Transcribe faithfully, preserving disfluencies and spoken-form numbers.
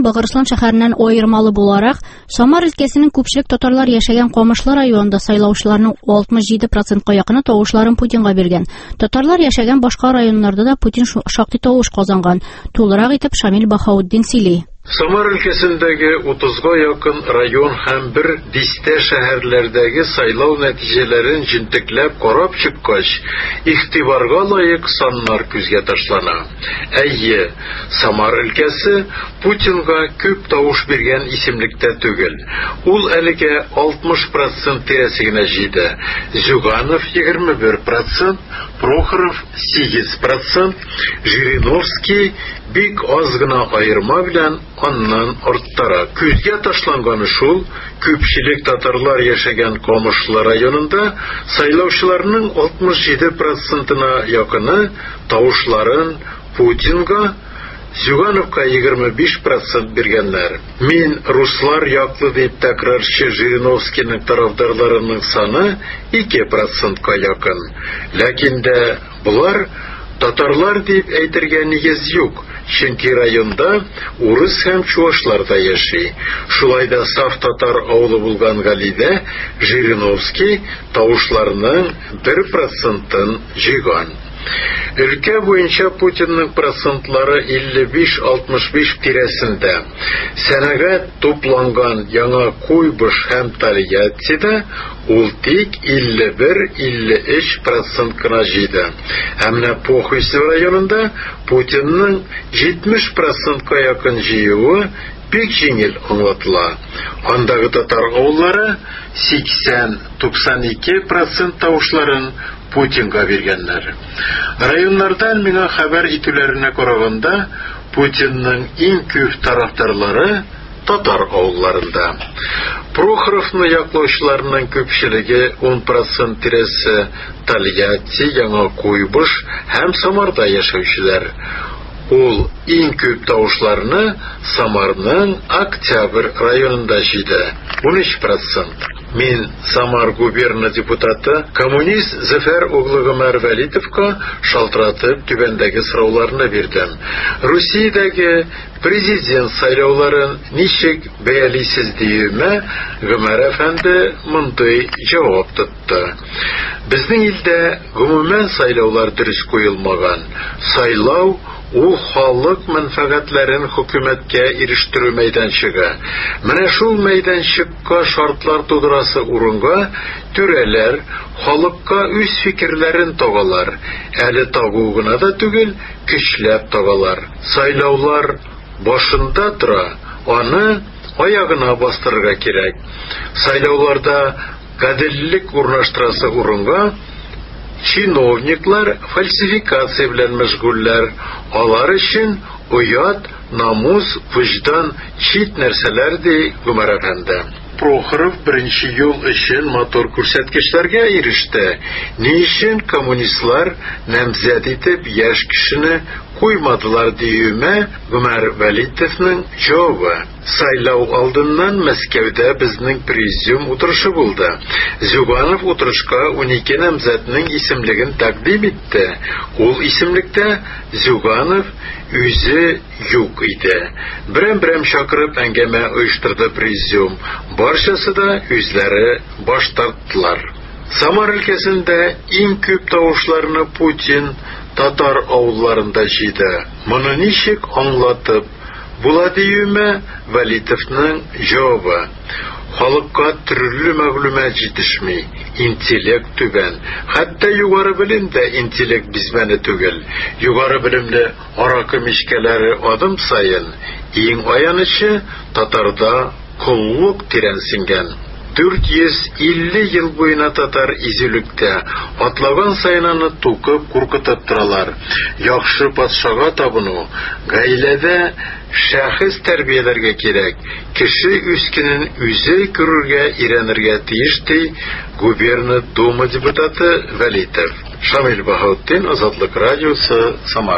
Багырыслан шәһәреннән аермалы буларак, Самар өлкәсенең күпчелек татарлар яшәгән Камышлы районында сайлаучыларның алтмыш җиде процентка якыны тавышларын Путинга биргән. Татарлар яшәгән башка районнарда да Путин шактый тавыш казанган. Тулырак итеп Шамил Баһаутдин сөйли. Самар өлкәсендәге утызга якын район һәм бер дистә шәһәрләрдәге сайлау нәтиҗәләрен җентекләп карап чыккач, игътибарга лаек саннар күзгә ташлана. Әйе, Самар өлкәсе Путинга күп тавыш биргән исемлектә түгел. Ул әлегә алтмыш процент тирәсенә җиде. Зюганов егерме бер процент, Прохоров сигез процент, Жириновский бик аз гына аерма белән аннан арттара. Күзгә ташланганы шул, күпчелек татарлар яшәгән Камышлы районында сайлаучыларның алтмыш җиде процентына якыны тавышларын Путинга, Зюгановка егерме биш процент биргәннәр. Мин руслар яклы дип тәкрарчы Жириновскийның тарафдарларының саны ике процентка якын. Ләкин дә булар татарлар дип әйтергә нигез юк. Чөнки районда урыс һәм чуашлар да яши. Шулай да саф татар авылы булган Галидә Жириновский тавышларның бер процентын җыйган. Өлкә буенча Путинның процентлары илле биш - алтмыш биш тирәсендә. Сәнәгать тупланган Яңа Куйбыш һәм Тольяттида ул тик илле бер - илле өч процент кына җыйды. Ә менә Похойсы районында Путинның җитмеш процентка якын җыюы бик җиңел аңлатыла. Андагы татар авыллары сиксән - туксан ике процент тавышларын Путинга биргәннәр. Районнардан миңа хәбәр итүләренә караганда, Путинның иң күп тарафдарлары татар авылларында. Прохоровны яклаучыларның күпчелеге он процент тирәсе Тольятти, Яңа Куйбыш һәм Самарда яшәүчеләр. Ул иң күп тавышларны Самарның Октябрь районында җыйды, он өч процент. Мин Самар губерна депутаты коммунист Зөфәр углы Гомәр Вәлитовка шалтыратып түбәндәге сорауларны бирдем. Русиядәге президент сайлауларын ничек бәялисез диюемә Гомәр әфәнде мондый җавап тотты. Безнең илдә гомумән сайлаулар дөрес куелмаган. Сайлау ул халык мәнфәгатьләрен хөкүмәткә ирештерү мәйданчыгы. Менә шул мәйданчыкка шартлар тудырасы урынга түрәләр халыкка үз фикерләрен тагалар. Әле тагу гына да түгел, көчләп тагалар. Сайлаулар башында тора, аны аягына бастырырга кирәк. Сайлауларда гаделлек урнаштырасы урынга чиновниклар фальсификация белән мәшгульләр. Алар өчен уят, намус, вөҗдан чит нәрсәләр ди Гомәр әфәнде. Прохоров беренче юл өчен матур күрсәткечләргә иреште. Ни өчен коммунистлар намзәт итеп яшь кешене куймадылар диюемә Гомәр Вәлитовның җавабы. Сайлау алдыннан Мәскәүдә безнең президиум утырышы булды. Зюганов утырышка унике намзәтнең исемлеген тәкъдим итте. Ул исемлектә Зюганов үзе юк иде. Берәм-берәм чакырып әңгәмә оештырды президиум. Барчасы да үзләре баш тарттылар. Самар өлкәсендә иң күп тавышларны Путин татар авылларында җыйды. Моны ничек аңлатып була диюемә Вәлитовның җавабы. Халыкка төрле мәгълүмат җитешми, интеллект түбән. Хәтта югары белемдә интеллект бизмәне түгел. Югары белемле аракы мичкәләре адым саен иң аянычы татарда коллык тирәнсенгән. дүрт йөз илле ел буена татар изүлектә, атлаган саен аны тукып, куркытып торалар. Яхшы патшага табыну, гаиләдә шәхес тәрбияләргә кирәк. Кеше үз көнен үзе күрергә, өйрәнергә тиеш ди губерна дума депутаты Вәлитов. Шамил Баһаутдин, Азатлык радиосы, Самар.